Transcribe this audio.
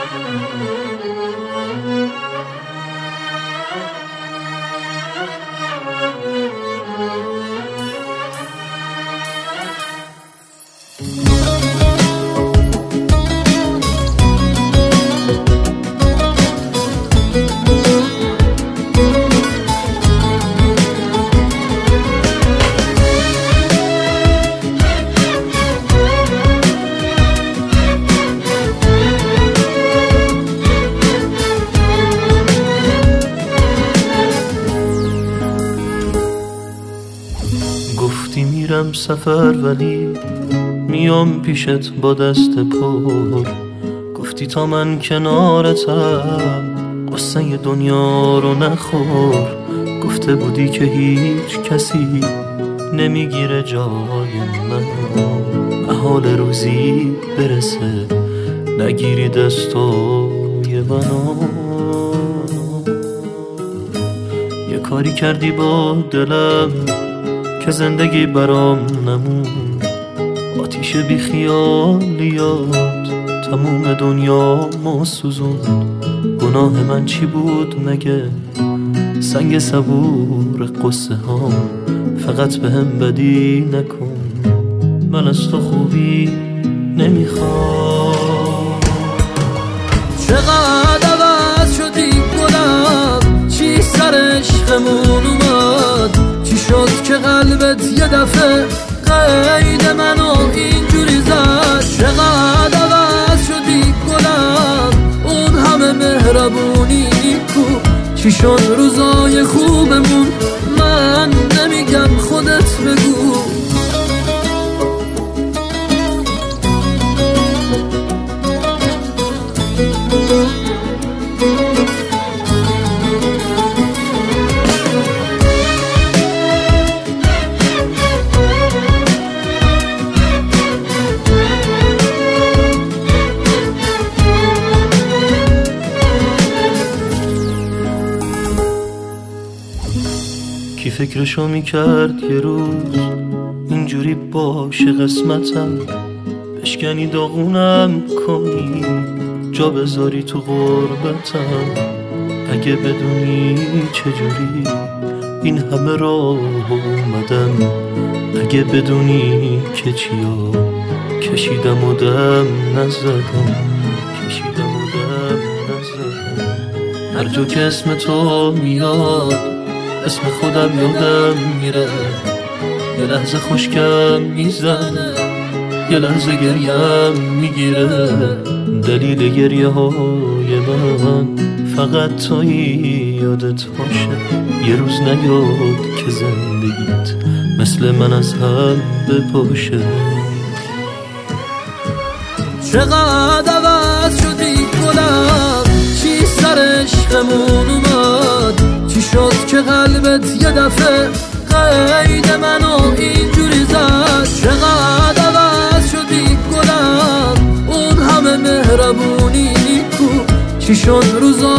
گفتی میرم سفر ولی میام پیشت با دست پر. گفتی تا من کنارتم قصه دنیا رو نخور. گفته بودی که هیچ کسی نمیگیره جای منو. محال روزی برسه نگیری دستای منو. یه کاری کردی با دلم که زندگی برام نمون. آتیش بی خیالیات تموم دنیا ما سوزون. گناه من چی بود مگه؟ سنگ صبور قصه ها فقط به هم بدی نکن. من از تو خوبی نمیخوام. چقدر عوض شدی گلم، چی سر عشقمون اومد؟ چی شد که قلبت یه دفعه قید منو اینجوری زد؟ چقدر عوض شدی گلم، اون همه مهربونی کو؟ چی شد روزای خوبمون؟ من نمیگم خودت بگو. کی فکرشو میکرد یه روز اینجوری باشه قسمتم؟ بشکنی داغونم کنی جا بذاری تو غربتم. اگه بدونی چجوری این همه راه اومدم، اگه بدونی که چیا کشیدم و دم نزدم، کشیدم و دم نزدم. هر جا که اسم تو میاد اسم خودم یادم میره. یه لحظه خشکم میزنه، یه لحظه گریم میگیره. دلیل گریه های من فقط تویی. یادت باشه یه روز نیاد که زندگیت مثل من از هم بپاشه. چقدر عوض شدی گلم، چی سر عشقمون اومد؟ چی شد که قلبت یه دفعه قید منو اینجوری زد؟ چقدر عوض شدی گلم، اون همه مهربونی کو؟ چی شد روزا